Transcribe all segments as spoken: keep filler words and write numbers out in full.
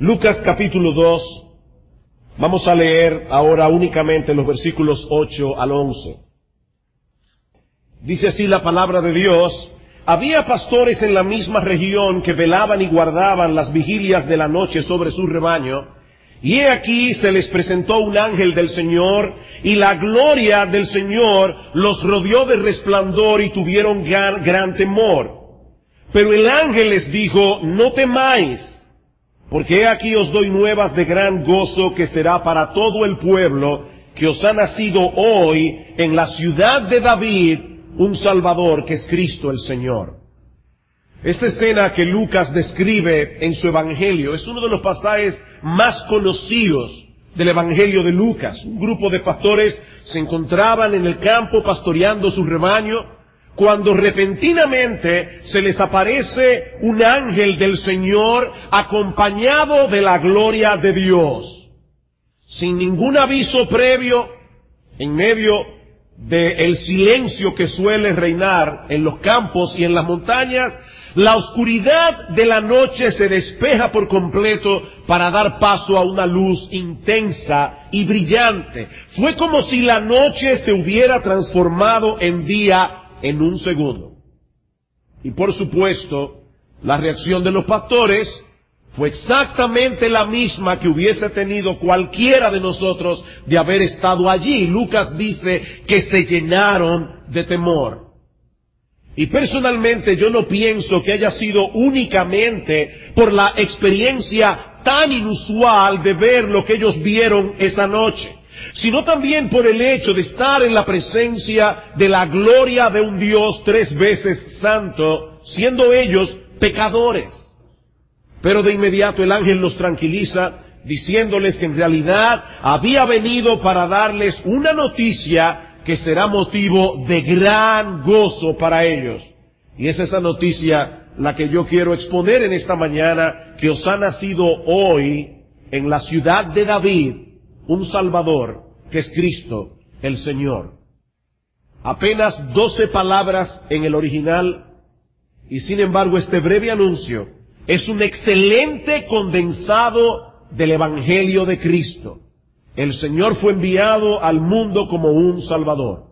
Lucas capítulo dos, vamos a leer ahora únicamente los versículos ocho al once. Dice así la palabra de Dios: había pastores en la misma región que velaban y guardaban las vigilias de la noche sobre su rebaño, y he aquí se les presentó un ángel del Señor, y la gloria del Señor los rodeó de resplandor y tuvieron gran, gran temor. Pero el ángel les dijo: no temáis, porque he aquí os doy nuevas de gran gozo que será para todo el pueblo, que os ha nacido hoy en la ciudad de David un Salvador, que es Cristo el Señor. Esta escena que Lucas describe en su Evangelio es uno de los pasajes más conocidos del Evangelio de Lucas. Un grupo de pastores se encontraban en el campo pastoreando su rebaño, cuando repentinamente se les aparece un ángel del Señor acompañado de la gloria de Dios. Sin ningún aviso previo, en medio del silencio que suele reinar en los campos y en las montañas, la oscuridad de la noche se despeja por completo para dar paso a una luz intensa y brillante. Fue como si la noche se hubiera transformado en día en un segundo. Y por supuesto, la reacción de los pastores fue exactamente la misma que hubiese tenido cualquiera de nosotros de haber estado allí. Lucas dice que se llenaron de temor. Y personalmente yo no pienso que haya sido únicamente por la experiencia tan inusual de ver lo que ellos vieron esa noche, sino también por el hecho de estar en la presencia de la gloria de un Dios tres veces santo, siendo ellos pecadores. Pero de inmediato el ángel los tranquiliza, diciéndoles que en realidad había venido para darles una noticia que será motivo de gran gozo para ellos. Y es esa noticia la que yo quiero exponer en esta mañana: que os ha nacido hoy en la ciudad de David un Salvador, que es Cristo el Señor. Apenas doce palabras en el original, y sin embargo este breve anuncio es un excelente condensado del Evangelio de Cristo. El Señor fue enviado al mundo como un Salvador.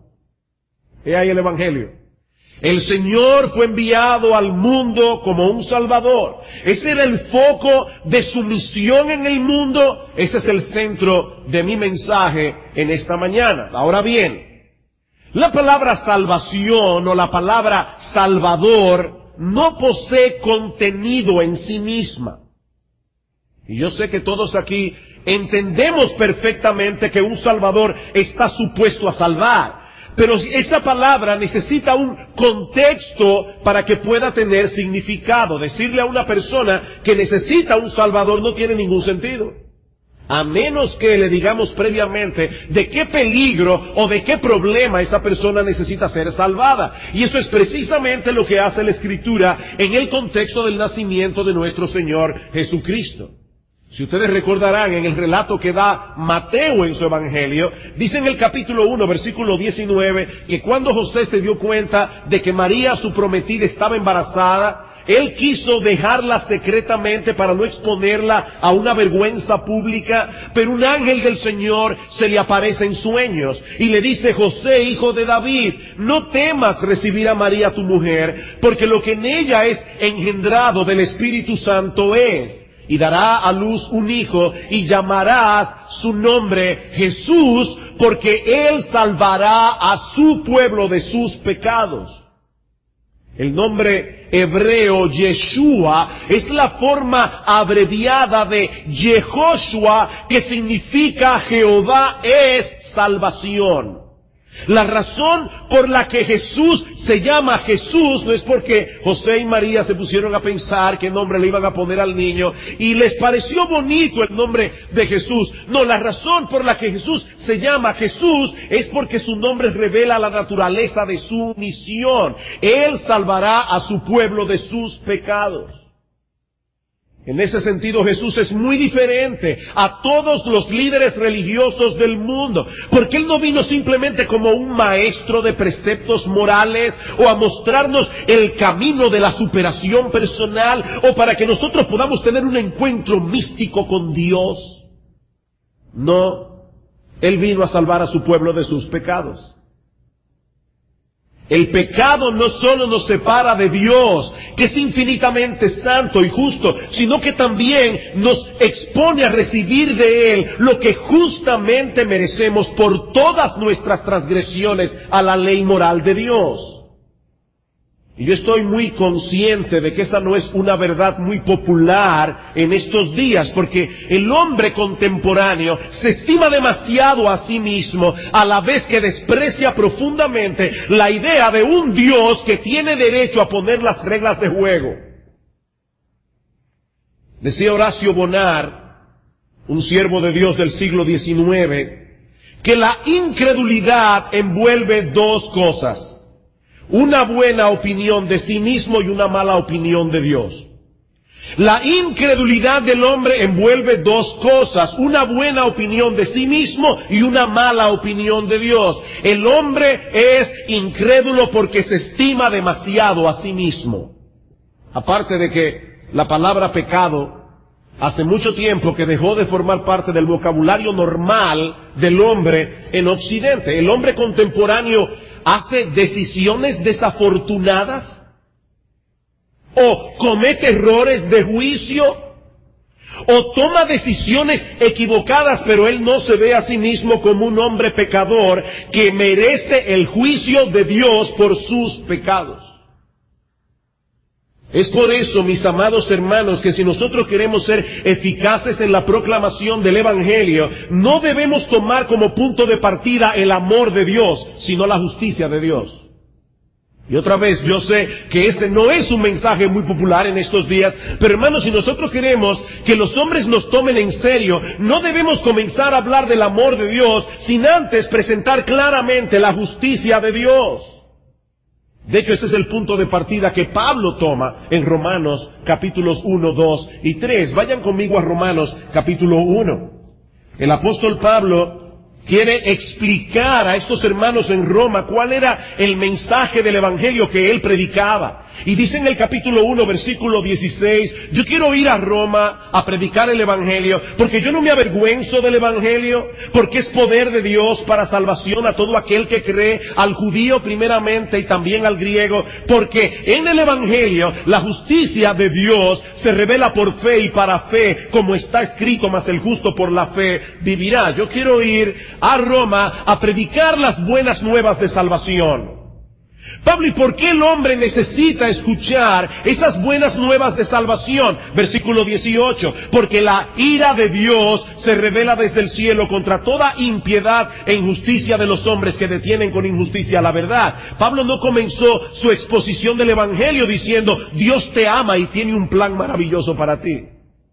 He ahí el Evangelio. El Señor fue enviado al mundo como un Salvador. Ese era el foco de su misión en el mundo. Ese es el centro de mi mensaje en esta mañana. Ahora bien, la palabra salvación o la palabra Salvador no posee contenido en sí misma. Y yo sé que todos aquí entendemos perfectamente que un Salvador está supuesto a salvar. Pero esa palabra necesita un contexto para que pueda tener significado. Decirle a una persona que necesita un Salvador no tiene ningún sentido, a menos que le digamos previamente de qué peligro o de qué problema esa persona necesita ser salvada. Y eso es precisamente lo que hace la Escritura en el contexto del nacimiento de nuestro Señor Jesucristo. Si ustedes recordarán en el relato que da Mateo en su Evangelio, dice en el capítulo uno, versículo diecinueve, que cuando José se dio cuenta de que María, su prometida, estaba embarazada, él quiso dejarla secretamente para no exponerla a una vergüenza pública, pero un ángel del Señor se le aparece en sueños y le dice: José, hijo de David, no temas recibir a María tu mujer, porque lo que en ella es engendrado del Espíritu Santo es, y dará a luz un hijo, y llamarás su nombre Jesús, porque él salvará a su pueblo de sus pecados. El nombre hebreo Yeshua es la forma abreviada de Yehoshua, que significa Jehová es salvación. La razón por la que Jesús se llama Jesús no es porque José y María se pusieron a pensar qué nombre le iban a poner al niño y les pareció bonito el nombre de Jesús. No, la razón por la que Jesús se llama Jesús es porque su nombre revela la naturaleza de su misión. Él salvará a su pueblo de sus pecados. En ese sentido, Jesús es muy diferente a todos los líderes religiosos del mundo, porque Él no vino simplemente como un maestro de preceptos morales o a mostrarnos el camino de la superación personal o para que nosotros podamos tener un encuentro místico con Dios. No, Él vino a salvar a su pueblo de sus pecados. El pecado no solo nos separa de Dios, que es infinitamente santo y justo, sino que también nos expone a recibir de Él lo que justamente merecemos por todas nuestras transgresiones a la ley moral de Dios. Y yo estoy muy consciente de que esa no es una verdad muy popular en estos días, porque el hombre contemporáneo se estima demasiado a sí mismo, a la vez que desprecia profundamente la idea de un Dios que tiene derecho a poner las reglas de juego. Decía Horacio Bonar, un siervo de Dios del siglo diecinueve, que la incredulidad envuelve dos cosas: una buena opinión de sí mismo y una mala opinión de Dios. La incredulidad del hombre envuelve dos cosas: una buena opinión de sí mismo y una mala opinión de Dios. El hombre es incrédulo porque se estima demasiado a sí mismo. Aparte de que la palabra pecado hace mucho tiempo que dejó de formar parte del vocabulario normal del hombre en Occidente. El hombre contemporáneo hace decisiones desafortunadas o comete errores de juicio o toma decisiones equivocadas, pero él no se ve a sí mismo como un hombre pecador que merece el juicio de Dios por sus pecados. Es por eso, mis amados hermanos, que si nosotros queremos ser eficaces en la proclamación del Evangelio, no debemos tomar como punto de partida el amor de Dios, sino la justicia de Dios. Y otra vez, yo sé que este no es un mensaje muy popular en estos días, pero hermanos, si nosotros queremos que los hombres nos tomen en serio, no debemos comenzar a hablar del amor de Dios sin antes presentar claramente la justicia de Dios. De hecho, ese es el punto de partida que Pablo toma en Romanos capítulos uno, dos y tres. Vayan conmigo a Romanos capítulo uno. El apóstol Pablo quiere explicar a estos hermanos en Roma cuál era el mensaje del Evangelio que él predicaba. Y dice en el capítulo uno, versículo dieciséis, yo quiero ir a Roma a predicar el Evangelio, porque yo no me avergüenzo del Evangelio, porque es poder de Dios para salvación a todo aquel que cree, al judío primeramente y también al griego, porque en el Evangelio la justicia de Dios se revela por fe y para fe, como está escrito, mas el justo por la fe vivirá. Yo quiero ir a Roma a predicar las buenas nuevas de salvación. Pablo, ¿y por qué el hombre necesita escuchar esas buenas nuevas de salvación? Versículo dieciocho, porque la ira de Dios se revela desde el cielo contra toda impiedad e injusticia de los hombres que detienen con injusticia la verdad. Pablo no comenzó su exposición del Evangelio diciendo, Dios te ama y tiene un plan maravilloso para ti.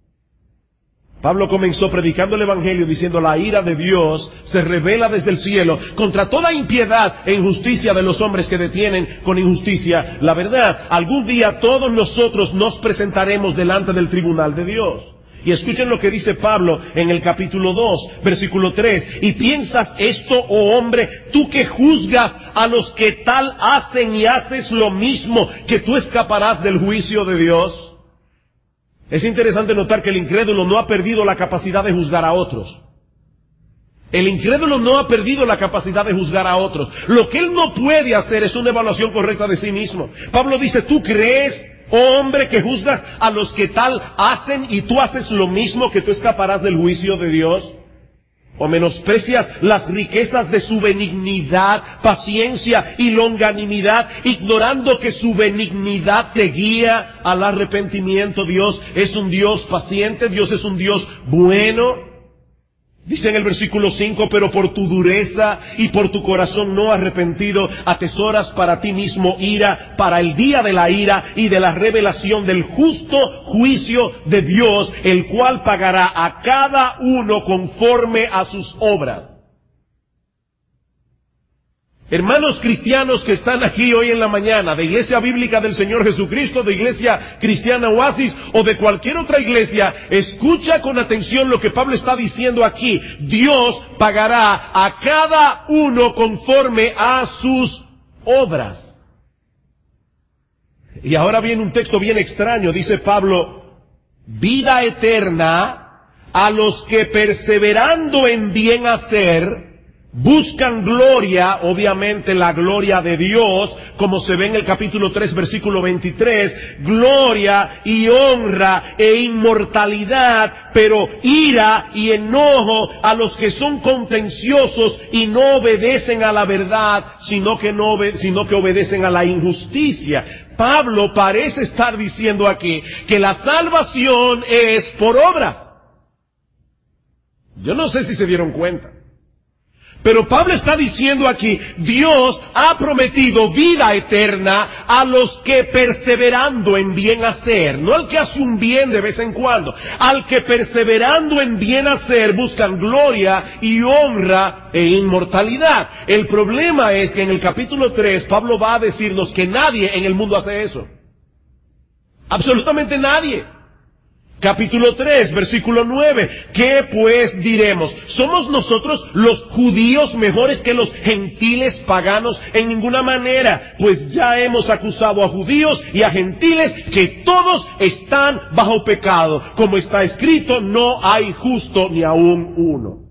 Pablo comenzó predicando el Evangelio diciendo, la ira de Dios se revela desde el cielo contra toda impiedad e injusticia de los hombres que detienen con injusticia la verdad. Algún día todos nosotros nos presentaremos delante del tribunal de Dios. Y escuchen lo que dice Pablo en el capítulo dos, versículo tres. ¿Y piensas esto, oh hombre, tú que juzgas a los que tal hacen y haces lo mismo, que tú escaparás del juicio de Dios? Es interesante notar que el incrédulo no ha perdido la capacidad de juzgar a otros. El incrédulo no ha perdido la capacidad de juzgar a otros. Lo que él no puede hacer es una evaluación correcta de sí mismo. Pablo dice, ¿tú crees, oh hombre, que juzgas a los que tal hacen y tú haces lo mismo, que tú escaparás del juicio de Dios? ¿O menosprecias las riquezas de su benignidad, paciencia y longanimidad, ignorando que su benignidad te guía al arrepentimiento? Dios es un Dios paciente, Dios es un Dios bueno. Dice en el versículo cinco, pero por tu dureza y por tu corazón no arrepentido, atesoras para ti mismo ira, para el día de la ira y de la revelación del justo juicio de Dios, el cual pagará a cada uno conforme a sus obras. Hermanos cristianos que están aquí hoy en la mañana, de Iglesia Bíblica del Señor Jesucristo, de Iglesia Cristiana Oasis o de cualquier otra iglesia, escucha con atención lo que Pablo está diciendo aquí. Dios pagará a cada uno conforme a sus obras. Y ahora viene un texto bien extraño, dice Pablo, vida eterna a los que perseverando en bien hacer, buscan gloria, obviamente la gloria de Dios, como se ve en el capítulo tres, versículo veintitrés, gloria y honra e inmortalidad, pero ira y enojo a los que son contenciosos y no obedecen a la verdad, sino que no obede- sino que obedecen a la injusticia. Pablo parece estar diciendo aquí que la salvación es por obras. Yo no sé si se dieron cuenta. Pero Pablo está diciendo aquí, Dios ha prometido vida eterna a los que perseverando en bien hacer, no al que hace un bien de vez en cuando, al que perseverando en bien hacer buscan gloria y honra e inmortalidad. El problema es que en el capítulo tres Pablo va a decirnos que nadie en el mundo hace eso. Absolutamente nadie. Capítulo tres, versículo nueve. ¿Qué pues diremos? ¿Somos nosotros los judíos mejores que los gentiles paganos? En ninguna manera, pues ya hemos acusado a judíos y a gentiles que todos están bajo pecado. Como está escrito, no hay justo ni aun uno.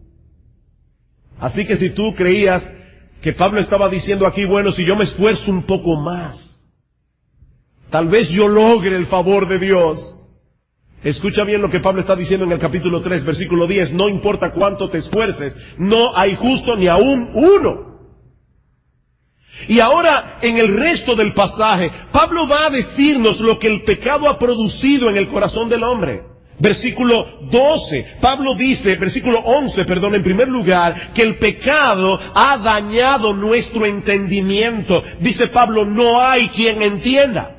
Así que si tú creías que Pablo estaba diciendo aquí, bueno, si yo me esfuerzo un poco más, tal vez yo logre el favor de Dios. Escucha bien lo que Pablo está diciendo en el capítulo tres, versículo diez. No importa cuánto te esfuerces, no hay justo ni aún uno. Y ahora, en el resto del pasaje, Pablo va a decirnos lo que el pecado ha producido en el corazón del hombre. Versículo doce, Pablo dice, versículo once, perdón, en primer lugar, que el pecado ha dañado nuestro entendimiento. Dice Pablo, no hay quien entienda.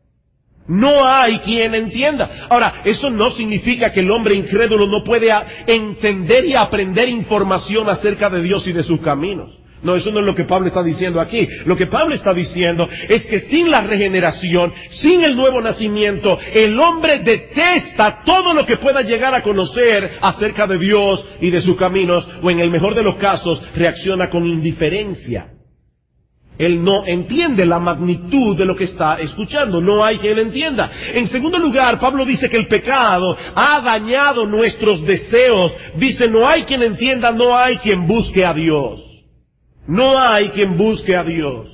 No hay quien entienda. Ahora, eso no significa que el hombre incrédulo no puede entender y aprender información acerca de Dios y de sus caminos. No, eso no es lo que Pablo está diciendo aquí. Lo que Pablo está diciendo es que sin la regeneración, sin el nuevo nacimiento, el hombre detesta todo lo que pueda llegar a conocer acerca de Dios y de sus caminos, o en el mejor de los casos, reacciona con indiferencia. Él no entiende la magnitud de lo que está escuchando. No hay quien entienda. En segundo lugar, Pablo dice que el pecado ha dañado nuestros deseos. Dice, no hay quien entienda, no hay quien busque a Dios. No hay quien busque a Dios.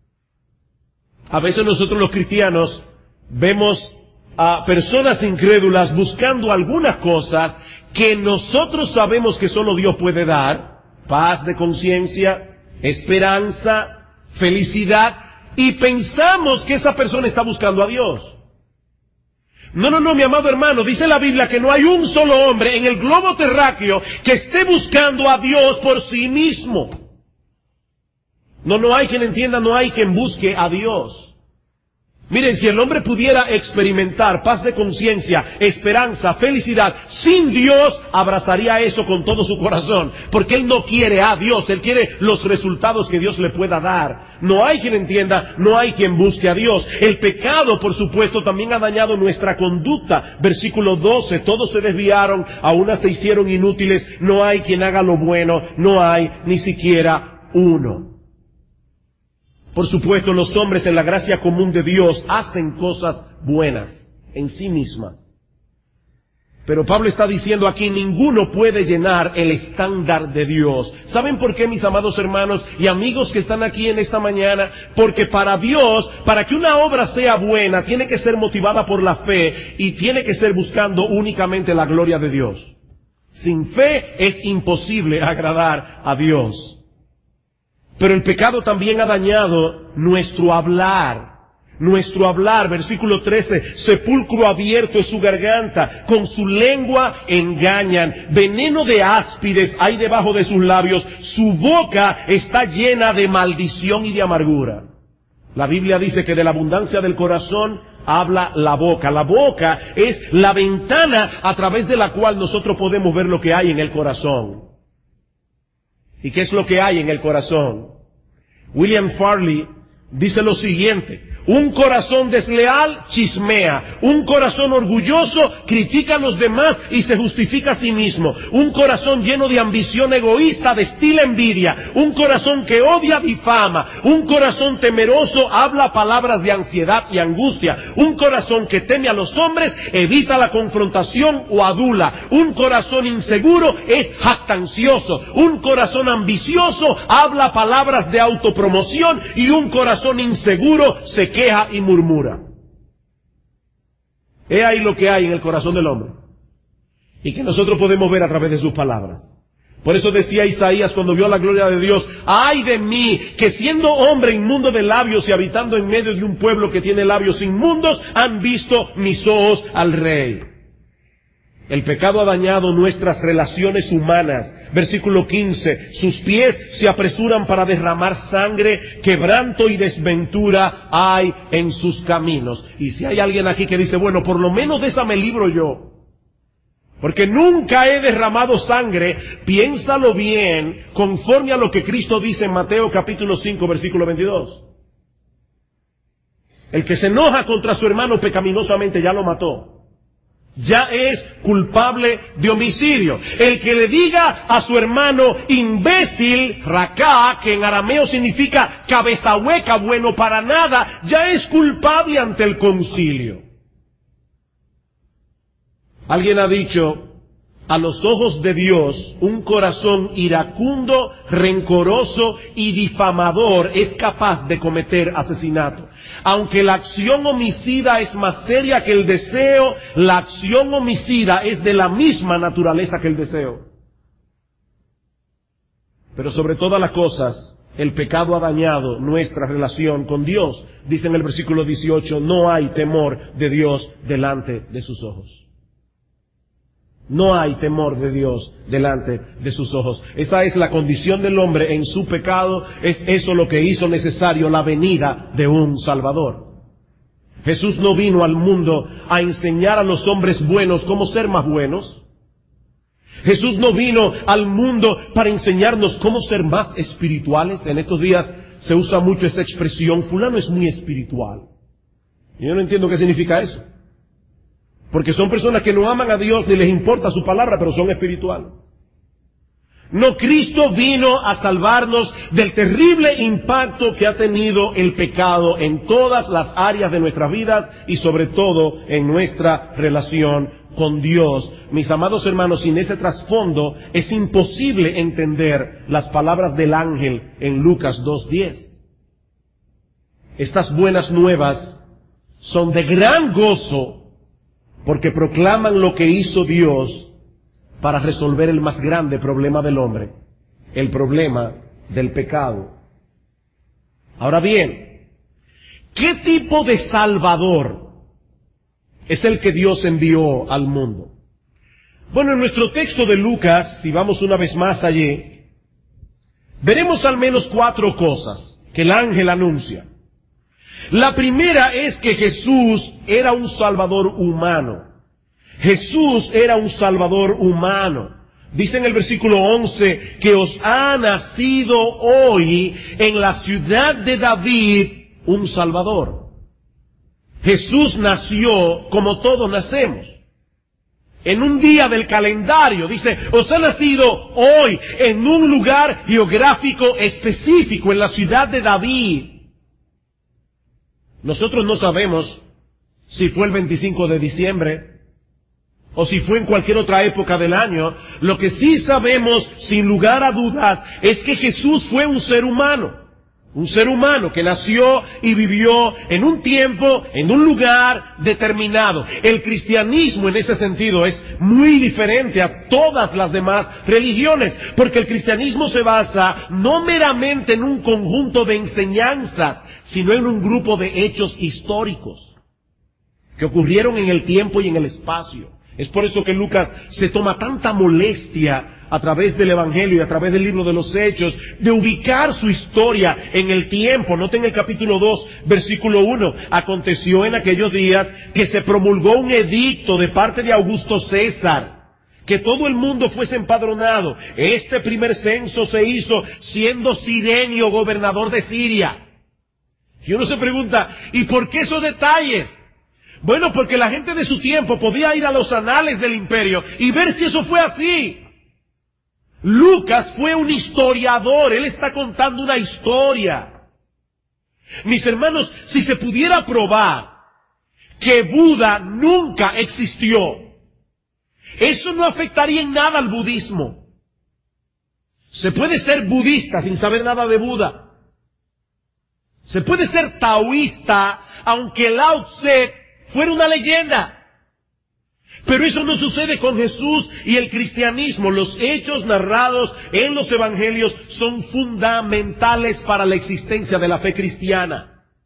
A veces nosotros los cristianos vemos a personas incrédulas buscando algunas cosas que nosotros sabemos que solo Dios puede dar. Paz de conciencia, esperanza, felicidad, y pensamos que esa persona está buscando a Dios. No, no, no, mi amado hermano, dice la Biblia que no hay un solo hombre en el globo terráqueo que esté buscando a Dios por sí mismo. No, no hay quien entienda, no hay quien busque a Dios. Miren, si el hombre pudiera experimentar paz de conciencia, esperanza, felicidad, sin Dios, abrazaría eso con todo su corazón, porque él no quiere a Dios, él quiere los resultados que Dios le pueda dar. No hay quien entienda, no hay quien busque a Dios. El pecado, por supuesto, también ha dañado nuestra conducta. Versículo doce, todos se desviaron, a unas se hicieron inútiles, no hay quien haga lo bueno, no hay ni siquiera uno. Por supuesto, los hombres en la gracia común de Dios hacen cosas buenas en sí mismas. Pero Pablo está diciendo aquí, ninguno puede llenar el estándar de Dios. ¿Saben por qué, mis amados hermanos y amigos que están aquí en esta mañana? Porque para Dios, para que una obra sea buena, tiene que ser motivada por la fe y tiene que ser buscando únicamente la gloria de Dios. Sin fe es imposible agradar a Dios. Pero el pecado también ha dañado nuestro hablar. Nuestro hablar, versículo trece, sepulcro abierto es su garganta, con su lengua engañan, veneno de áspides hay debajo de sus labios, su boca está llena de maldición y de amargura. La Biblia dice que de la abundancia del corazón habla la boca. La boca es la ventana a través de la cual nosotros podemos ver lo que hay en el corazón. ¿Y qué es lo que hay en el corazón? William Farley dice lo siguiente: un corazón desleal chismea, un corazón orgulloso critica a los demás y se justifica a sí mismo, un corazón lleno de ambición egoísta destila envidia, un corazón que odia difama, un corazón temeroso habla palabras de ansiedad y angustia, un corazón que teme a los hombres evita la confrontación o adula, un corazón inseguro es jactancioso, un corazón ambicioso habla palabras de autopromoción y un corazón inseguro se queja y murmura. He ahí lo que hay en el corazón del hombre, y que nosotros podemos ver a través de sus palabras. Por eso decía Isaías cuando vio la gloria de Dios: ¡ay de mí, que siendo hombre inmundo de labios y habitando en medio de un pueblo que tiene labios inmundos, han visto mis ojos al Rey! El pecado ha dañado nuestras relaciones humanas. Versículo quince, sus pies se apresuran para derramar sangre, quebranto y desventura hay en sus caminos. Y si hay alguien aquí que dice, bueno, por lo menos de esa me libro yo, porque nunca he derramado sangre, piénsalo bien, conforme a lo que Cristo dice en Mateo capítulo cinco, versículo veintidós. El que se enoja contra su hermano pecaminosamente ya lo mató. Ya es culpable de homicidio. El que le diga a su hermano imbécil, raká, que en arameo significa cabeza hueca, bueno para nada, ya es culpable ante el concilio. Alguien ha dicho: a los ojos de Dios, un corazón iracundo, rencoroso y difamador es capaz de cometer asesinato. Aunque la acción homicida es más seria que el deseo, la acción homicida es de la misma naturaleza que el deseo. Pero sobre todas las cosas, el pecado ha dañado nuestra relación con Dios. Dice en el versículo dieciocho, no hay temor de Dios delante de sus ojos. No hay temor de Dios delante de sus ojos. Esa es la condición del hombre en su pecado. Es eso lo que hizo necesario la venida de un Salvador. Jesús no vino al mundo a enseñar a los hombres buenos cómo ser más buenos. Jesús no vino al mundo para enseñarnos cómo ser más espirituales. En estos días se usa mucho esa expresión, fulano es muy espiritual. Y yo no entiendo qué significa eso. Porque son personas que no aman a Dios ni les importa su palabra, pero son espirituales. No, Cristo vino a salvarnos del terrible impacto que ha tenido el pecado en todas las áreas de nuestras vidas y sobre todo en nuestra relación con Dios. Mis amados hermanos, sin ese trasfondo es imposible entender las palabras del ángel en Lucas dos diez. Estas buenas nuevas son de gran gozo, porque proclaman lo que hizo Dios para resolver el más grande problema del hombre, el problema del pecado. Ahora bien, ¿qué tipo de Salvador es el que Dios envió al mundo? Bueno, en nuestro texto de Lucas, si vamos una vez más allí, veremos al menos cuatro cosas que el ángel anuncia. La primera es que Jesús era un Salvador humano. Jesús era un Salvador humano. Dice en el versículo once que os ha nacido hoy en la ciudad de David un Salvador. Jesús nació como todos nacemos. En un día del calendario, dice, os ha nacido hoy en un lugar geográfico específico, en la ciudad de David. Nosotros no sabemos si fue el veinticinco de diciembre o si fue en cualquier otra época del año. Lo que sí sabemos, sin lugar a dudas, es que Jesús fue un ser humano. Un ser humano que nació y vivió en un tiempo, en un lugar determinado. El cristianismo en ese sentido es muy diferente a todas las demás religiones, porque el cristianismo se basa no meramente en un conjunto de enseñanzas, sino en un grupo de hechos históricos que ocurrieron en el tiempo y en el espacio. Es por eso que Lucas se toma tanta molestia a través del Evangelio y a través del libro de los Hechos de ubicar su historia en el tiempo. Noten el capítulo dos, versículo uno. Aconteció en aquellos días que se promulgó un edicto de parte de Augusto César, que todo el mundo fuese empadronado. Este primer censo se hizo siendo Cirenio gobernador de Siria. Y uno se pregunta, ¿y por qué esos detalles? Bueno, porque la gente de su tiempo podía ir a los anales del imperio y ver si eso fue así. Lucas fue un historiador, él está contando una historia. Mis hermanos, si se pudiera probar que Buda nunca existió, eso no afectaría en nada al budismo. Se puede ser budista sin saber nada de Buda. Se puede ser taoísta aunque Lao Tse fuera una leyenda. Pero eso no sucede con Jesús y el cristianismo. Los hechos narrados en los evangelios son fundamentales para la existencia de la fe cristiana.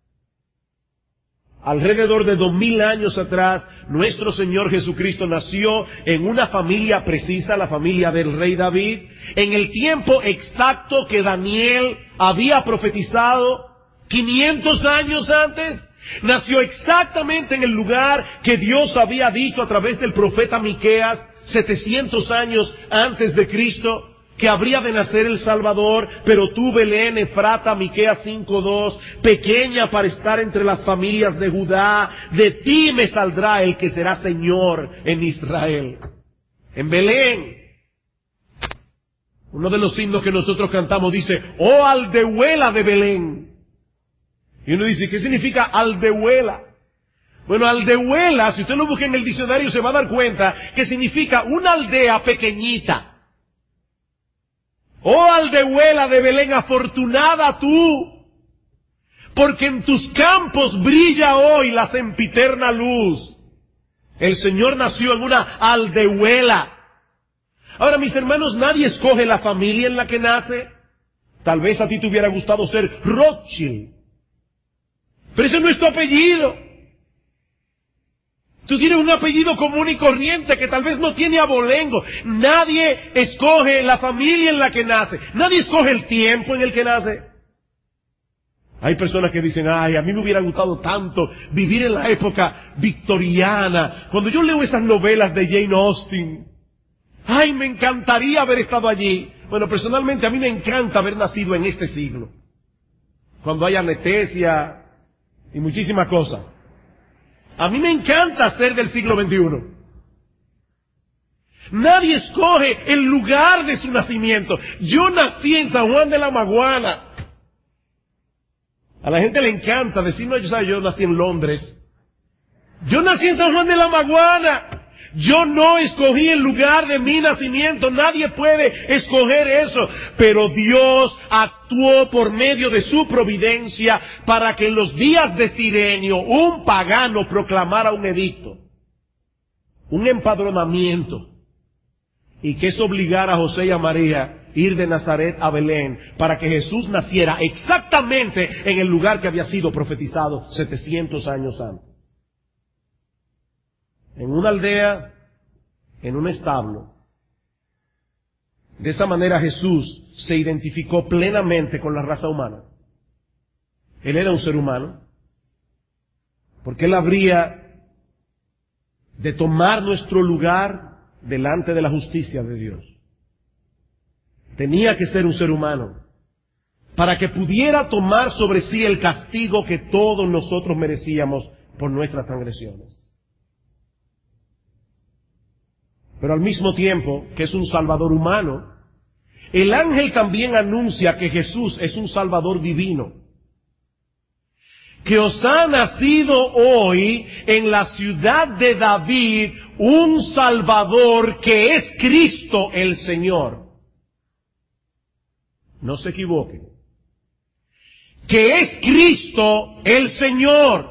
Alrededor de dos mil años atrás, nuestro Señor Jesucristo nació en una familia precisa, la familia del rey David, en el tiempo exacto que Daniel había profetizado quinientos años antes. Nació exactamente en el lugar que Dios había dicho a través del profeta Miqueas, setecientos años antes de Cristo, que habría de nacer el Salvador. Pero tú, Belén Efrata, Miqueas cinco dos, pequeña para estar entre las familias de Judá, de ti me saldrá el que será Señor en Israel. En Belén. Uno de los himnos que nosotros cantamos dice, oh aldehuela de Belén. Y uno dice, ¿qué significa aldehuela? Bueno, aldehuela, si usted lo busca en el diccionario se va a dar cuenta que significa una aldea pequeñita. Oh aldehuela de Belén, afortunada tú, porque en tus campos brilla hoy la sempiterna luz. El Señor nació en una aldehuela. Ahora, mis hermanos, nadie escoge la familia en la que nace. Tal vez a ti te hubiera gustado ser Rothschild, pero ese no es tu apellido. Tú tienes un apellido común y corriente que tal vez no tiene abolengo. Nadie escoge la familia en la que nace. Nadie escoge el tiempo en el que nace. Hay personas que dicen, ay, a mí me hubiera gustado tanto vivir en la época victoriana. Cuando yo leo esas novelas de Jane Austen, ay, me encantaría haber estado allí. Bueno, personalmente a mí me encanta haber nacido en este siglo, cuando hay anestesia y muchísimas cosas. A mí me encanta ser del siglo veintiuno. Nadie escoge el lugar de su nacimiento. Yo nací en San Juan de la Maguana. A la gente le encanta decir, no, yo, ¿sabes? Yo nací en Londres. Yo nací en San Juan de la Maguana. Yo no escogí el lugar de mi nacimiento. Nadie puede escoger eso. Pero Dios actuó por medio de su providencia para que en los días de Cirenio un pagano proclamara un edicto, un empadronamiento, y que eso obligara a José y a María a ir de Nazaret a Belén para que Jesús naciera exactamente en el lugar que había sido profetizado setecientos años antes. En una aldea, en un establo. De esa manera Jesús se identificó plenamente con la raza humana. Él era un ser humano, porque Él habría de tomar nuestro lugar delante de la justicia de Dios. Tenía que ser un ser humano, para que pudiera tomar sobre sí el castigo que todos nosotros merecíamos por nuestras transgresiones. Pero al mismo tiempo que es un Salvador humano, el ángel también anuncia que Jesús es un Salvador divino, que os ha nacido hoy en la ciudad de David un Salvador que es Cristo el Señor. No se equivoquen. Que es Cristo el Señor.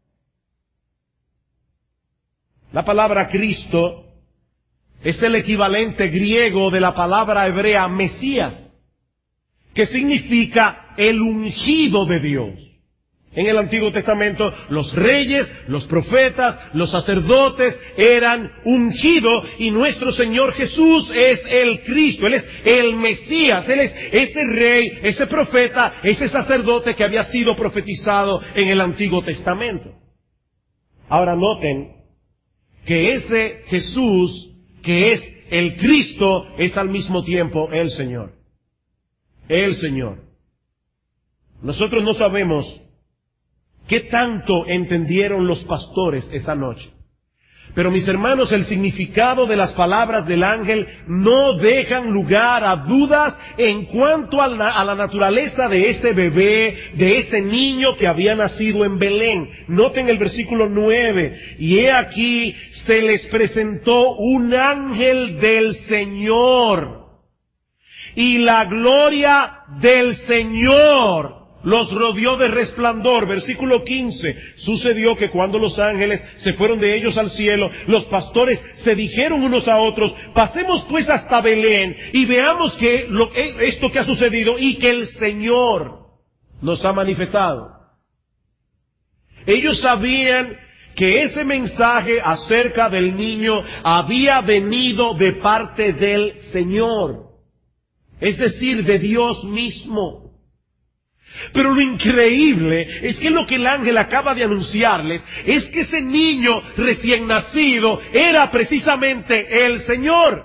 La palabra Cristo es el equivalente griego de la palabra hebrea Mesías, que significa el ungido de Dios. En el Antiguo Testamento, los reyes, los profetas, los sacerdotes eran ungidos, y nuestro Señor Jesús es el Cristo, Él es el Mesías, Él es ese rey, ese profeta, ese sacerdote que había sido profetizado en el Antiguo Testamento. Ahora noten que ese Jesús que es el Cristo, es al mismo tiempo el Señor. El Señor. Nosotros no sabemos qué tanto entendieron los pastores esa noche. Pero mis hermanos, el significado de las palabras del ángel no dejan lugar a dudas en cuanto a la, a la naturaleza de ese bebé, de ese niño que había nacido en Belén. Noten el versículo nueve. Y he aquí, se les presentó un ángel del Señor. Y la gloria del Señor los rodeó de resplandor. Versículo quince. Sucedió que cuando los ángeles se fueron de ellos al cielo, los pastores se dijeron unos a otros: pasemos pues hasta Belén y veamos que lo, esto que ha sucedido y que el Señor nos ha manifestado. Ellos sabían que ese mensaje acerca del niño había venido de parte del Señor, es decir, de Dios mismo. Pero lo increíble es que lo que el ángel acaba de anunciarles es que ese niño recién nacido era precisamente el Señor.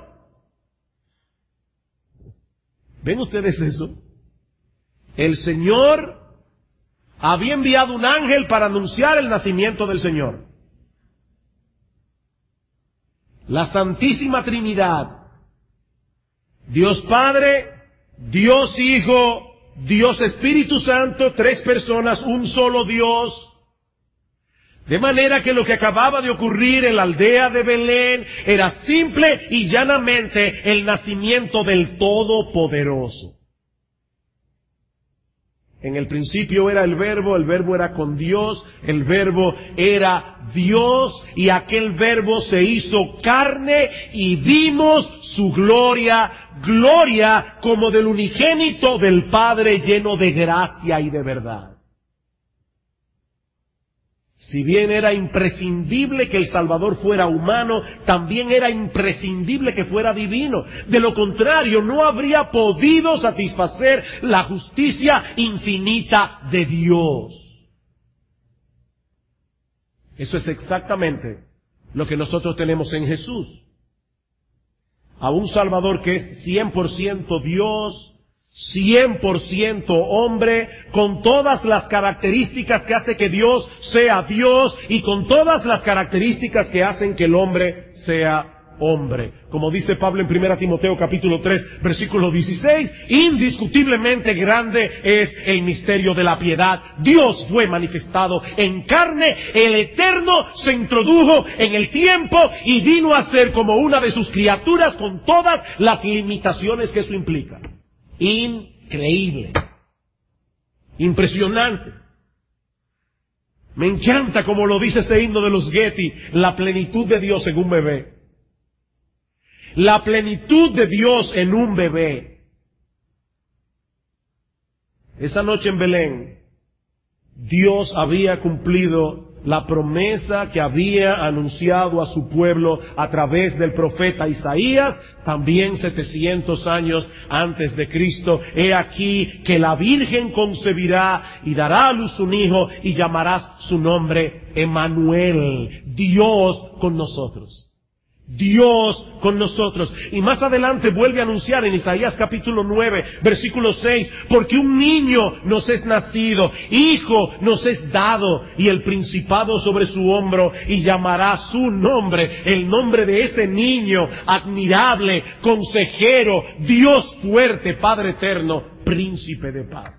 ¿Ven ustedes eso? El Señor había enviado un ángel para anunciar el nacimiento del Señor. La Santísima Trinidad, Dios Padre, Dios Hijo, Dios Espíritu Santo, tres personas, un solo Dios. De manera que lo que acababa de ocurrir en la aldea de Belén era simple y llanamente el nacimiento del Todopoderoso. En el principio era el Verbo, el Verbo era con Dios, el Verbo era Dios, y aquel Verbo se hizo carne y vimos su gloria, gloria como del unigénito del Padre, lleno de gracia y de verdad. Si bien era imprescindible que el Salvador fuera humano, también era imprescindible que fuera divino. De lo contrario, no habría podido satisfacer la justicia infinita de Dios. Eso es exactamente lo que nosotros tenemos en Jesús. A un Salvador que es cien por ciento Dios, cien por ciento hombre, con todas las características que hace que Dios sea Dios y con todas las características que hacen que el hombre sea hombre. Como dice Pablo en primera Timoteo capítulo tres, versículo dieciséis, indiscutiblemente grande es el misterio de la piedad. Dios fue manifestado en carne, el Eterno se introdujo en el tiempo y vino a ser como una de sus criaturas con todas las limitaciones que eso implica. Increíble, impresionante. Me encanta como lo dice ese himno de los Getty, la plenitud de Dios en un bebé. La plenitud de Dios en un bebé. Esa noche en Belén, Dios había cumplido la promesa que había anunciado a su pueblo a través del profeta Isaías, también setecientos años antes de Cristo. He aquí que la Virgen concebirá y dará a luz un hijo y llamarás su nombre Emmanuel, Dios con nosotros. Dios con nosotros. Y más adelante vuelve a anunciar en Isaías capítulo nueve, versículo seis, porque un niño nos es nacido, hijo nos es dado, y el principado sobre su hombro, y llamará su nombre, el nombre de ese niño, admirable, consejero, Dios fuerte, Padre eterno, príncipe de paz.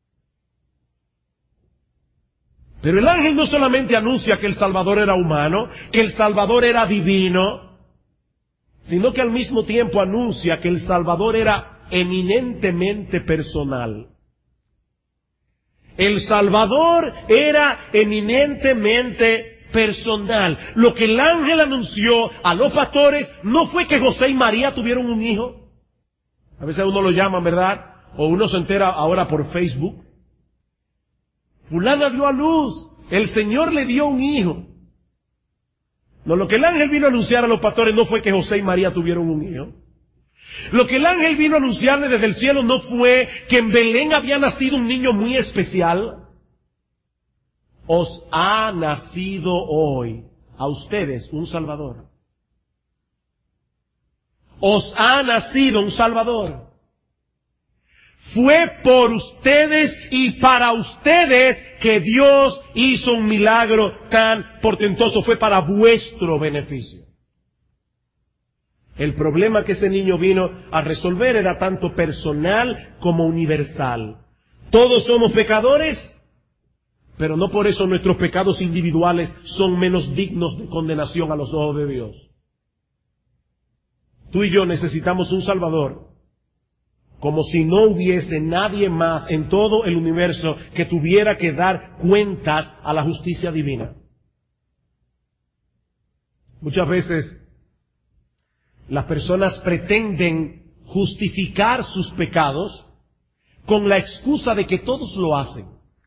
Pero el ángel no solamente anuncia que el Salvador era humano, que el Salvador era divino, sino que al mismo tiempo anuncia que el Salvador era eminentemente personal. El Salvador era eminentemente personal. Lo que el ángel anunció a los pastores no fue que José y María tuvieron un hijo. A veces uno lo llama, ¿verdad? O uno se entera ahora por Facebook. Fulana dio a luz, el Señor le dio un hijo. No, lo que el ángel vino a anunciar a los pastores no fue que José y María tuvieron un hijo. Lo que el ángel vino a anunciarle desde el cielo no fue que en Belén había nacido un niño muy especial. Os ha nacido hoy a ustedes un Salvador. os ha nacido un Salvador. Fue por ustedes y para ustedes que Dios hizo un milagro tan portentoso. Fue para vuestro beneficio. El problema que ese niño vino a resolver era tanto personal como universal. Todos somos pecadores, pero no por eso nuestros pecados individuales son menos dignos de condenación a los ojos de Dios. Tú y yo necesitamos un Salvador, como si no hubiese nadie más en todo el universo que tuviera que dar cuentas a la justicia divina. Muchas veces las personas pretenden justificar sus pecados con la excusa de que todos lo hacen.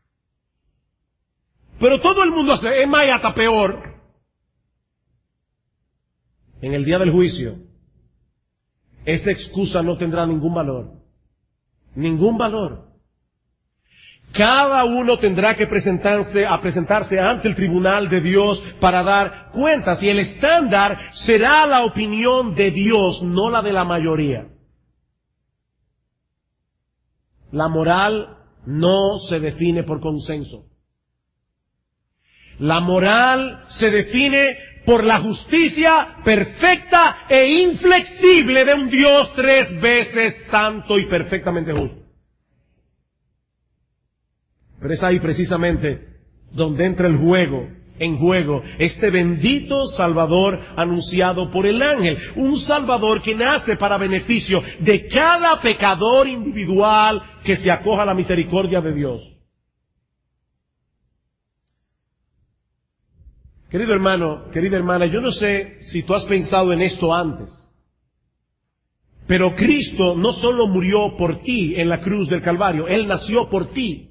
Pero todo el mundo hace, es más y hasta peor. En el día del juicio, esa excusa no tendrá ningún valor. Ningún valor. Cada uno tendrá que presentarse, a presentarse ante el tribunal de Dios para dar cuentas, y el estándar será la opinión de Dios, no la de la mayoría. La moral no se define por consenso. La moral se define por la justicia perfecta e inflexible de un Dios tres veces santo y perfectamente justo. Pero es ahí precisamente donde entra el juego, en juego, este bendito Salvador anunciado por el ángel. Un Salvador que nace para beneficio de cada pecador individual que se acoja a la misericordia de Dios. Querido hermano, querida hermana, yo no sé si tú has pensado en esto antes, pero Cristo no solo murió por ti en la cruz del Calvario, Él nació por ti.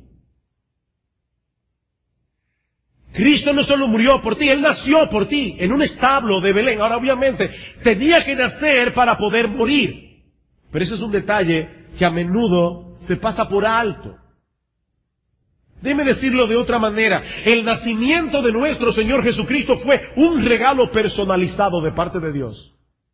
Cristo no solo murió por ti, Él nació por ti en un establo de Belén. Ahora, obviamente, tenía que nacer para poder morir, pero ese es un detalle que a menudo se pasa por alto. Déjeme decirlo de otra manera, el nacimiento de nuestro Señor Jesucristo fue un regalo personalizado de parte de Dios.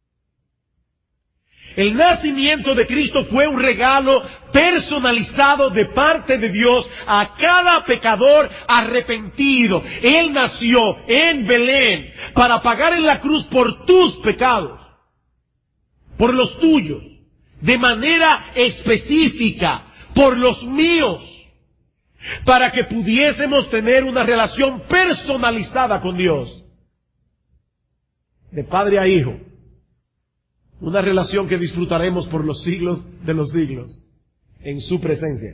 El nacimiento de Cristo fue un regalo personalizado de parte de Dios a cada pecador arrepentido. Él nació en Belén para pagar en la cruz por tus pecados, por los tuyos, de manera específica, por los míos, para que pudiésemos tener una relación personalizada con Dios, de padre a hijo. Una relación que disfrutaremos por los siglos de los siglos, en su presencia.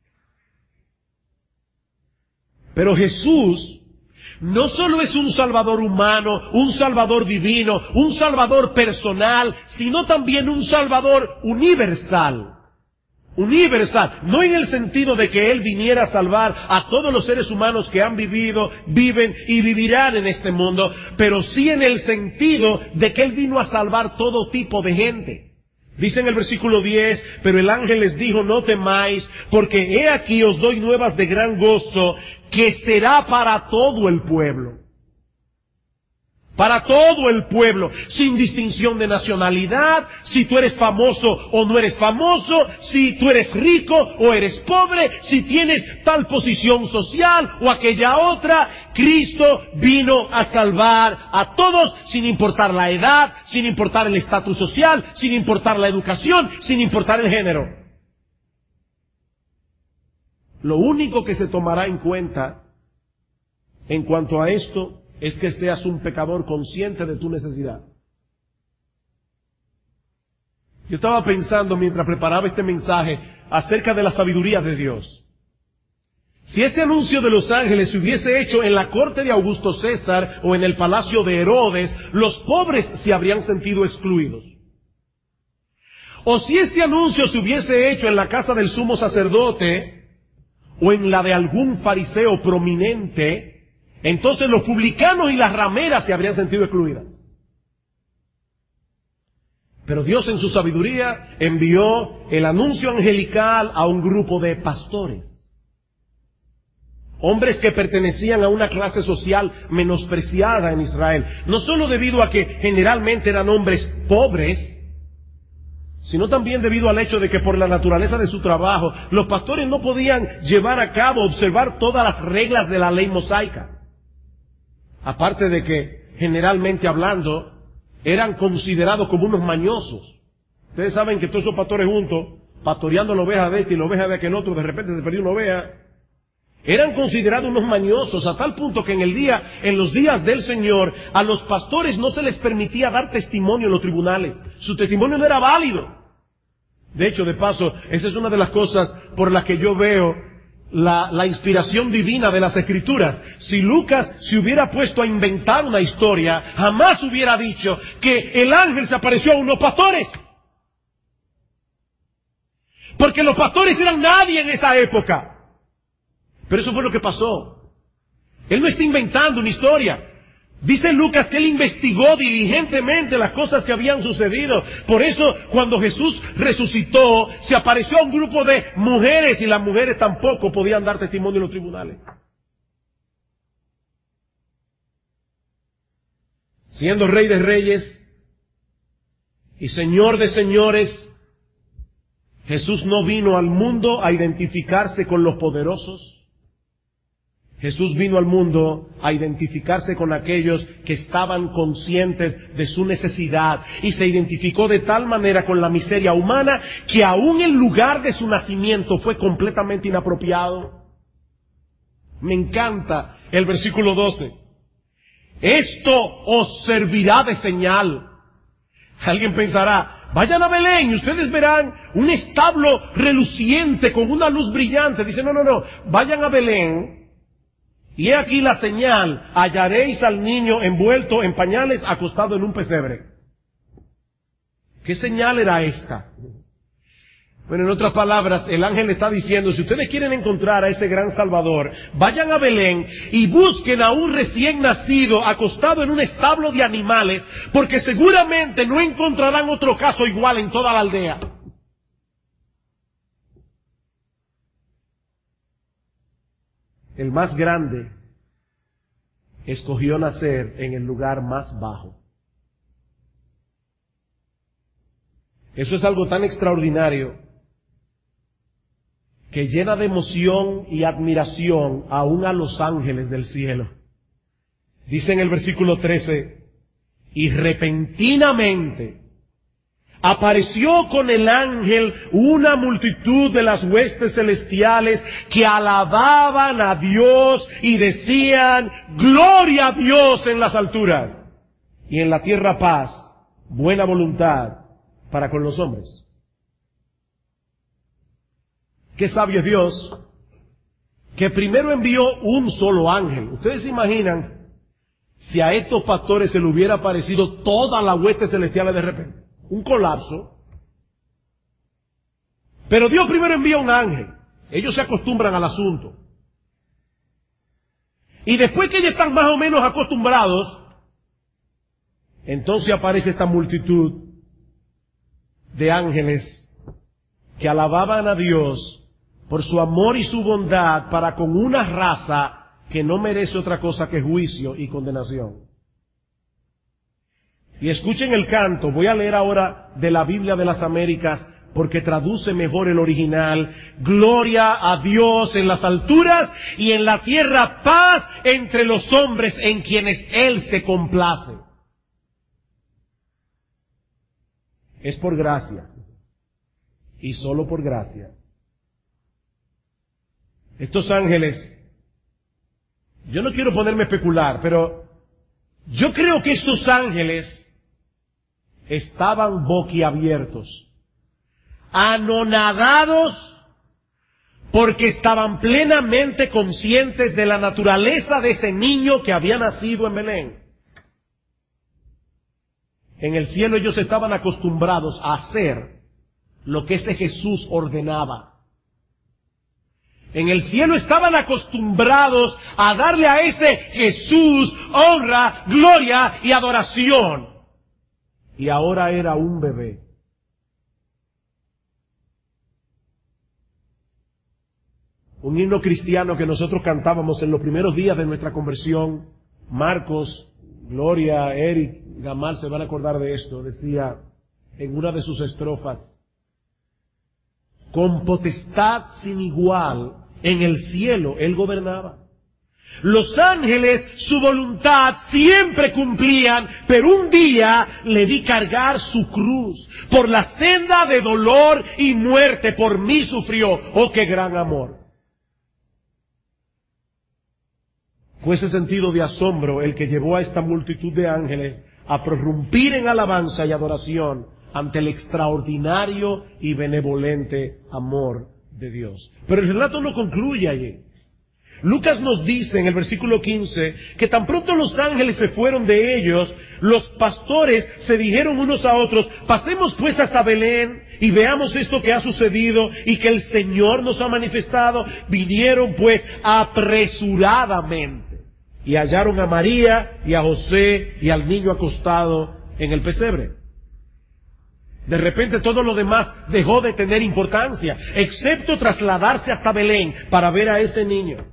Pero Jesús no solo es un Salvador humano, un Salvador divino, un Salvador personal, sino también un Salvador universal. Universal, no en el sentido de que Él viniera a salvar a todos los seres humanos que han vivido, viven y vivirán en este mundo, pero sí en el sentido de que Él vino a salvar todo tipo de gente. Dice en el versículo diez, pero el ángel les dijo, no temáis, porque he aquí os doy nuevas de gran gozo, que será para todo el pueblo. Para todo el pueblo, sin distinción de nacionalidad, si tú eres famoso o no eres famoso, si tú eres rico o eres pobre, si tienes tal posición social o aquella otra. Cristo vino a salvar a todos sin importar la edad, sin importar el estatus social, sin importar la educación, sin importar el género. Lo único que se tomará en cuenta en cuanto a esto es que seas un pecador consciente de tu necesidad. Yo estaba pensando mientras preparaba este mensaje acerca de la sabiduría de Dios. Si este anuncio de los ángeles se hubiese hecho en la corte de Augusto César o en el palacio de Herodes, los pobres se habrían sentido excluidos. O si este anuncio se hubiese hecho en la casa del sumo sacerdote o en la de algún fariseo prominente, entonces los publicanos y las rameras se habrían sentido excluidas. Pero Dios en su sabiduría envió el anuncio angelical a un grupo de pastores. Hombres que pertenecían a una clase social menospreciada en Israel. No solo debido a que generalmente eran hombres pobres, sino también debido al hecho de que por la naturaleza de su trabajo, los pastores no podían llevar a cabo, observar todas las reglas de la ley mosaica. Aparte de que, generalmente hablando, eran considerados como unos mañosos. Ustedes saben que todos esos pastores juntos, pastoreando la oveja de este y la oveja de aquel otro, de repente se perdió una oveja, eran considerados unos mañosos, a tal punto que en el día, en los días del Señor, a los pastores no se les permitía dar testimonio en los tribunales. Su testimonio no era válido. De hecho, de paso, esa es una de las cosas por las que yo veo la, la inspiración divina de las Escrituras. Si Lucas se hubiera puesto a inventar una historia, jamás hubiera dicho que el ángel se apareció a unos pastores. Porque los pastores eran nadie en esa época. Pero eso fue lo que pasó. Él no está inventando una historia. Dice Lucas que él investigó diligentemente las cosas que habían sucedido. Por eso, cuando Jesús resucitó, se apareció a un grupo de mujeres y las mujeres tampoco podían dar testimonio en los tribunales. Siendo Rey de Reyes y Señor de Señores, Jesús no vino al mundo a identificarse con los poderosos. Jesús vino al mundo a identificarse con aquellos que estaban conscientes de su necesidad y se identificó de tal manera con la miseria humana que aún el lugar de su nacimiento fue completamente inapropiado. Me encanta el versículo doce. Esto os servirá de señal. Alguien pensará, vayan a Belén y ustedes verán un establo reluciente con una luz brillante. Dice, no, no, no, vayan a Belén. Y he aquí la señal, hallaréis al niño envuelto en pañales, acostado en un pesebre. ¿Qué señal era esta? Bueno, en otras palabras, el ángel está diciendo, si ustedes quieren encontrar a ese gran Salvador, vayan a Belén y busquen a un recién nacido acostado en un establo de animales, porque seguramente no encontrarán otro caso igual en toda la aldea. El más grande escogió nacer en el lugar más bajo. Eso es algo tan extraordinario que llena de emoción y admiración aún a los ángeles del cielo. Dice en el versículo trece, y repentinamente apareció con el ángel una multitud de las huestes celestiales que alababan a Dios y decían, gloria a Dios en las alturas y en la tierra paz, buena voluntad para con los hombres. Qué sabio es Dios, que primero envió un solo ángel. Ustedes se imaginan si a estos pastores se le hubiera aparecido toda la hueste celestial de repente. Un colapso. Pero Dios primero envía un ángel. Ellos se acostumbran al asunto. Y después que ellos están más o menos acostumbrados, entonces aparece esta multitud de ángeles que alababan a Dios por su amor y su bondad para con una raza que no merece otra cosa que juicio y condenación. Y escuchen el canto, voy a leer ahora de la Biblia de las Américas, porque traduce mejor el original. Gloria a Dios en las alturas y en la tierra paz entre los hombres en quienes Él se complace. Es por gracia, y solo por gracia. Estos ángeles, yo no quiero ponerme a especular, pero yo creo que estos ángeles estaban boquiabiertos, anonadados, porque estaban plenamente conscientes de la naturaleza de ese niño que había nacido en Belén. En el cielo ellos estaban acostumbrados a hacer lo que ese Jesús ordenaba. En el cielo estaban acostumbrados a darle a ese Jesús honra, gloria y adoración. Y ahora era un bebé. Un himno cristiano que nosotros cantábamos en los primeros días de nuestra conversión, Marcos, Gloria, Eric, Gamal se van a acordar de esto, decía en una de sus estrofas, con potestad sin igual, en el cielo Él gobernaba. Los ángeles su voluntad siempre cumplían, pero un día le vi cargar su cruz. Por la senda de dolor y muerte por mí sufrió. ¡Oh, qué gran amor! Fue ese sentido de asombro el que llevó a esta multitud de ángeles a prorrumpir en alabanza y adoración ante el extraordinario y benevolente amor de Dios. Pero el relato no concluye allí. Lucas nos dice en el versículo quince que tan pronto los ángeles se fueron de ellos, los pastores se dijeron unos a otros: pasemos pues hasta Belén y veamos esto que ha sucedido y que el Señor nos ha manifestado. Vinieron pues apresuradamente y hallaron a María y a José y al niño acostado en el pesebre. De repente todo lo demás dejó de tener importancia, excepto trasladarse hasta Belén para ver a ese niño.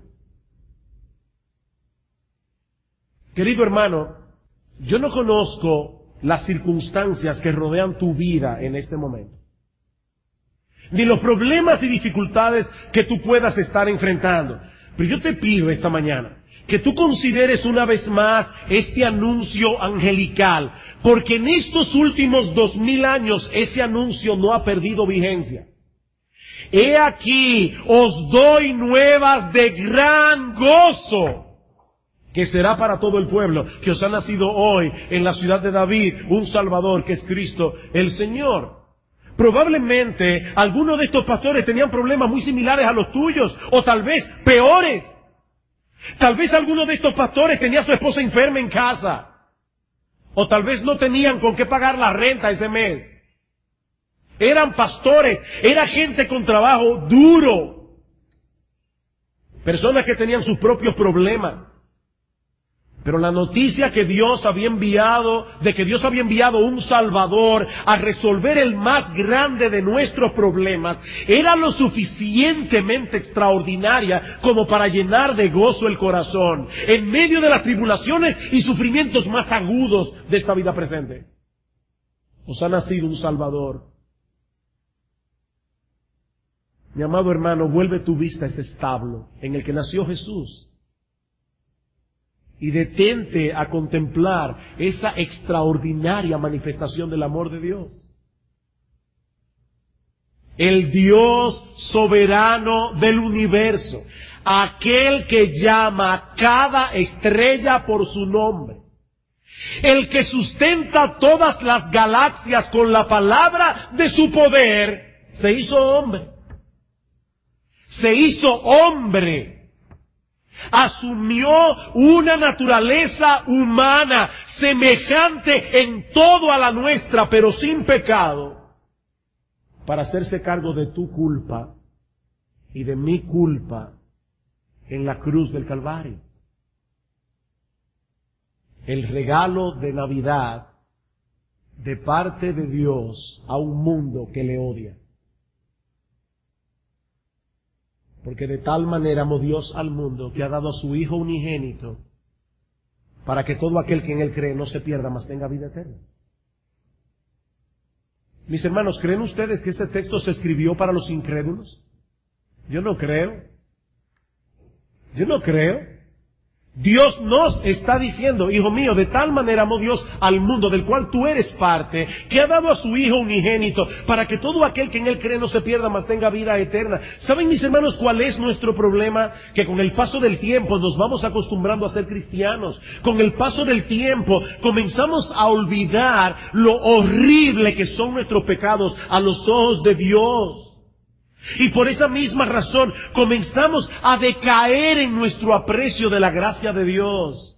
Querido hermano, yo no conozco las circunstancias que rodean tu vida en este momento, ni los problemas y dificultades que tú puedas estar enfrentando. Pero yo te pido esta mañana que tú consideres una vez más este anuncio angelical, porque en estos últimos dos mil años ese anuncio no ha perdido vigencia. He aquí, os doy nuevas de gran gozo, que será para todo el pueblo, que os ha nacido hoy en la ciudad de David un Salvador, que es Cristo el Señor. Probablemente algunos de estos pastores tenían problemas muy similares a los tuyos, o tal vez peores. Tal vez algunos de estos pastores tenía a su esposa enferma en casa, o tal vez no tenían con qué pagar la renta ese mes. Eran pastores, era gente con trabajo duro, personas que tenían sus propios problemas. Pero la noticia que Dios había enviado, de que Dios había enviado un Salvador a resolver el más grande de nuestros problemas, era lo suficientemente extraordinaria como para llenar de gozo el corazón, en medio de las tribulaciones y sufrimientos más agudos de esta vida presente. Os ha nacido un Salvador. Mi amado hermano, vuelve tu vista a ese establo en el que nació Jesús, y detente a contemplar esa extraordinaria manifestación del amor de Dios. El Dios soberano del universo, aquel que llama a cada estrella por su nombre, el que sustenta todas las galaxias con la palabra de su poder, se hizo hombre. Se hizo hombre. Asumió una naturaleza humana semejante en todo a la nuestra, pero sin pecado, para hacerse cargo de tu culpa y de mi culpa en la cruz del Calvario. El regalo de Navidad de parte de Dios a un mundo que le odia. Porque de tal manera amó Dios al mundo que ha dado a su Hijo unigénito, para que todo aquel que en Él cree no se pierda, mas tenga vida eterna. Mis hermanos, ¿creen ustedes que ese texto se escribió para los incrédulos? Yo no creo. Yo no creo. Dios nos está diciendo: hijo mío, de tal manera amó Dios al mundo del cual tú eres parte, que ha dado a su Hijo unigénito, para que todo aquel que en Él cree no se pierda, mas tenga vida eterna. ¿Saben, mis hermanos, cuál es nuestro problema? Que con el paso del tiempo nos vamos acostumbrando a ser cristianos. Con el paso del tiempo comenzamos a olvidar lo horrible que son nuestros pecados a los ojos de Dios. Y por esa misma razón comenzamos a decaer en nuestro aprecio de la gracia de Dios.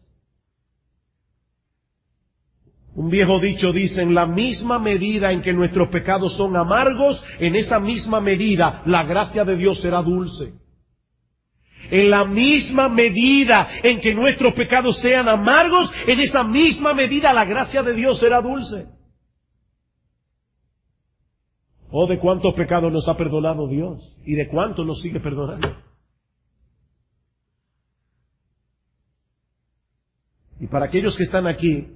Un viejo dicho dice: en la misma medida en que nuestros pecados son amargos, en esa misma medida la gracia de Dios será dulce. En la misma medida en que nuestros pecados sean amargos, en esa misma medida la gracia de Dios será dulce. Oh, de cuántos pecados nos ha perdonado Dios y de cuántos nos sigue perdonando. Y para aquellos que están aquí,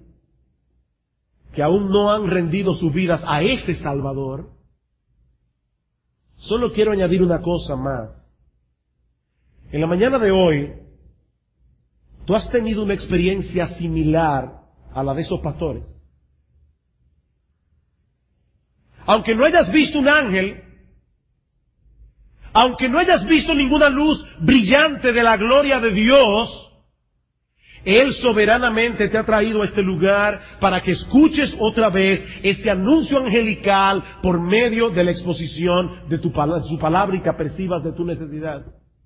que aún no han rendido sus vidas a ese Salvador, Solo quiero añadir una cosa más. En la mañana de hoy, tú has tenido una experiencia similar a la de esos pastores. Aunque no hayas visto un ángel, aunque no hayas visto ninguna luz brillante de la gloria de Dios, Él soberanamente te ha traído a este lugar para que escuches otra vez ese anuncio angelical por medio de la exposición de tu, su palabra y que apercibas de tu necesidad.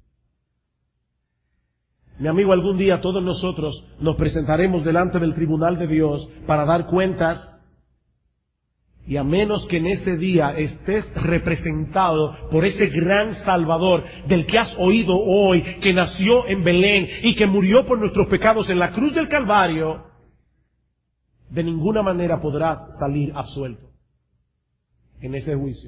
Mi amigo, algún día todos nosotros nos presentaremos delante del tribunal de Dios para dar cuentas, y a menos que en ese día estés representado por ese gran Salvador del que has oído hoy, que nació en Belén y que murió por nuestros pecados en la cruz del Calvario, de ninguna manera podrás salir absuelto en ese juicio.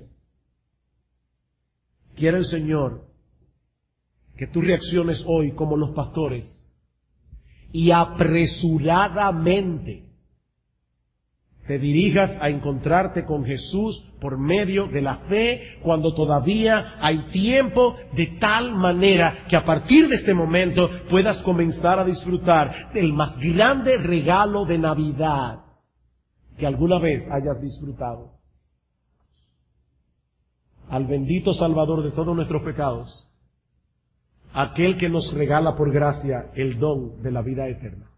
Quiere el Señor que tú reacciones hoy como los pastores y apresuradamente te dirijas a encontrarte con Jesús por medio de la fe, cuando todavía hay tiempo, de tal manera que a partir de este momento puedas comenzar a disfrutar del más grande regalo de Navidad que alguna vez hayas disfrutado. Al bendito Salvador de todos nuestros pecados, aquel que nos regala por gracia el don de la vida eterna.